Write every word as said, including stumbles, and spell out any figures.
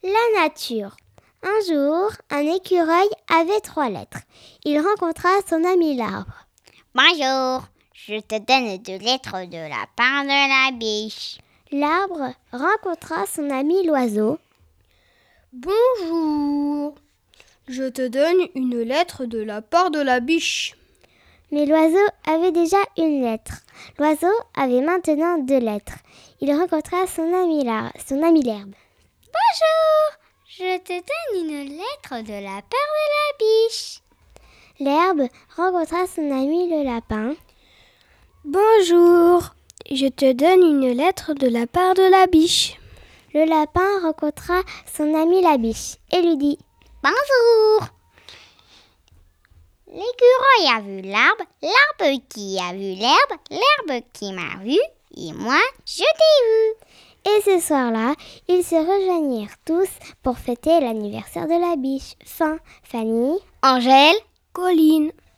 La nature. Un jour, un écureuil avait trois lettres. Il rencontra son ami l'arbre. Bonjour, je te donne deux lettres de la part de la biche. L'arbre rencontra son ami l'oiseau. Bonjour, je te donne une lettre de la part de la biche. Mais l'oiseau avait déjà une lettre. L'oiseau avait maintenant deux lettres. Il rencontra son ami l'ar- son ami l'herbe. Bonjour, je te donne une lettre de la part de la biche. L'herbe rencontra son ami le lapin. Bonjour, je te donne une lettre de la part de la biche. Le lapin rencontra son ami la biche et lui dit « Bonjour !» L'écureuil a vu l'arbre, l'arbre qui a vu l'herbe, l'herbe qui m'a vu, et moi, je t'ai vu. Et ce soir-là, ils se rejoignirent tous pour fêter l'anniversaire de la biche. Fin. Fanny, Angèle, Colline.